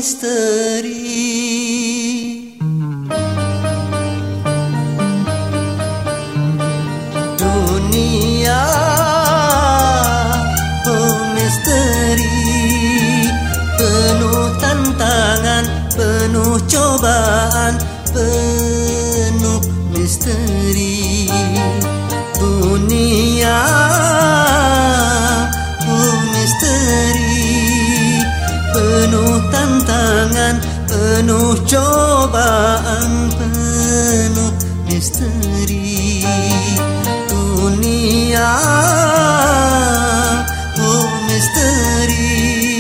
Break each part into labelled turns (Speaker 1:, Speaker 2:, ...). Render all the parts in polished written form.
Speaker 1: misteri. Dunia misteri, penuh tantangan, penuh cobaan, penuh misteri. Dunia misteri, penuh tantangan, penuh cobaan, penuh misteri. Dunia misteri.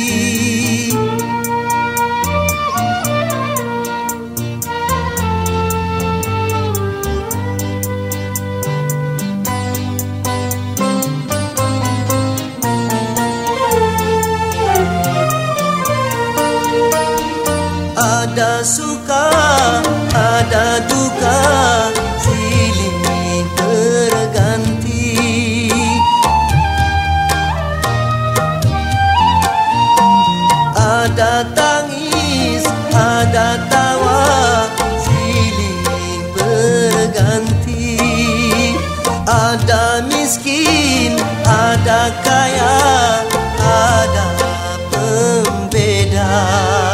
Speaker 1: Ada suka, ada duka, silih berganti. Ada tangis, ada tawa, silih berganti. Ada miskin, ada kaya, ada pembeda.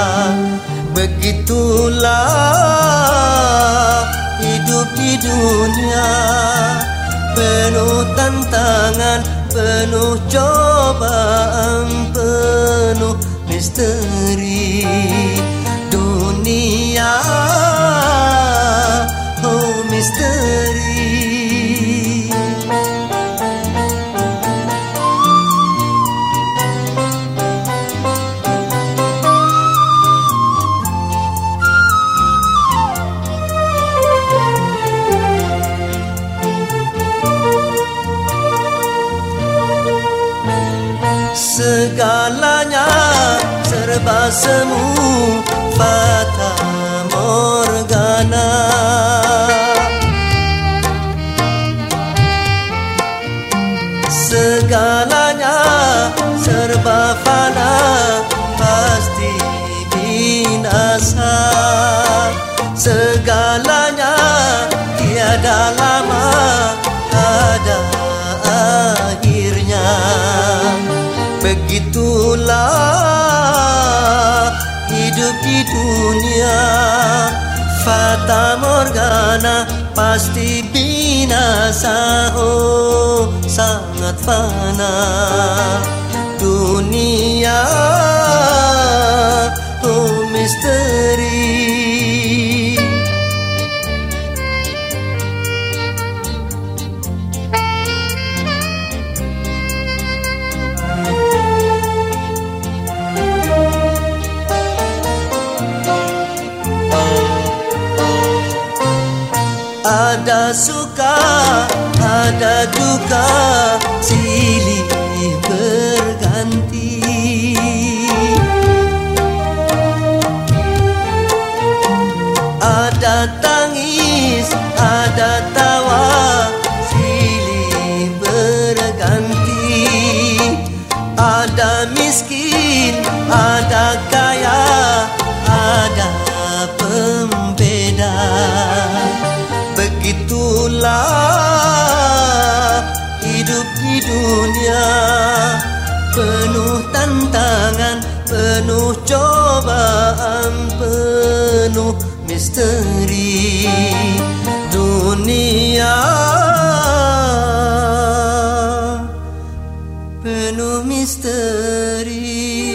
Speaker 1: Begitulah hidup di dunia, penuh tantangan, penuh cobaan, penuh misteri. Dunia misteri. Segalanya serba semu, fata morgana. Segalanya serba fana, pasti binasa. Segalanya tiada lama, ada akhirnya. Begitulah hidup di dunia, fata morgana, pasti binasa. Oh, sangat fana dunia, oh misteri. Ada suka, ada duka, silih berganti. Ada tangis, ada tawa, silih berganti. Ada miskin, ada kaya, ada pembeda. Begitulah hidup di dunia, penuh tantangan, penuh cobaan, penuh misteri. Dunia penuh misteri.